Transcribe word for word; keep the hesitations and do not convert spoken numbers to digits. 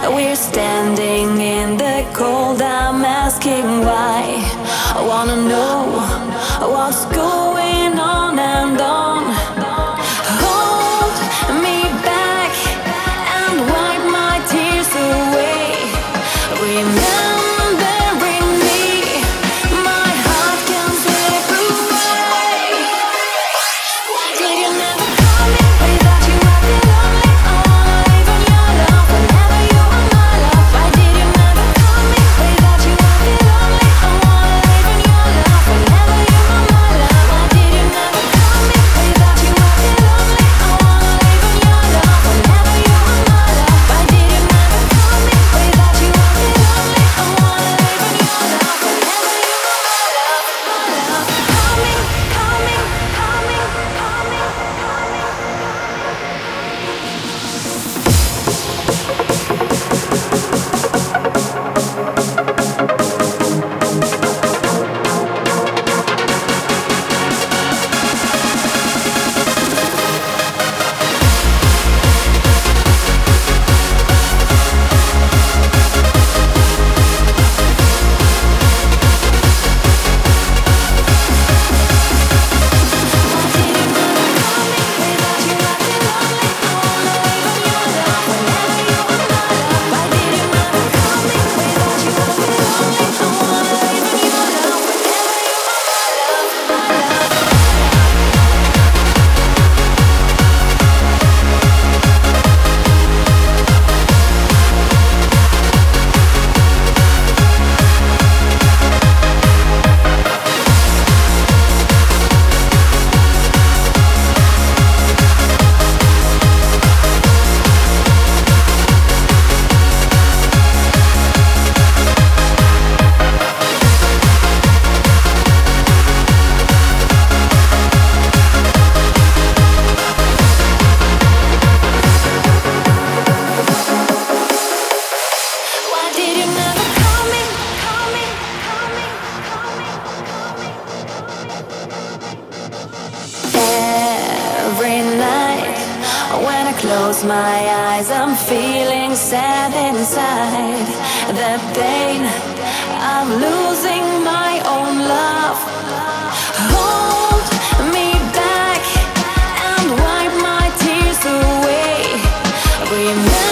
We're standing in the cold, I'm asking why. I wanna know what's going on and on. Hold me back and wipe my tears away. Remembering me, my heart can slip away. Why did you never call me? Without you I feel lonely. I wanna live in your love whenever you are my love. Why did you never call me? Without you I feel lonely. I wanna live in your love whenever you are my love. Why did you never call me? Without you I feel lonely. I wanna live in your love whenever you are my love. Why did you never call me? Without you I feel lonely. I wanna live in your love whenever you are my love, my love. Call me, call me, call me, call me, call me. Why did you never call me, call me, call me, call me, call me? Every night when I close my eyes, I'm feeling sad inside. The pain of losing my own love. Hold me back and wipe my tears away. Remember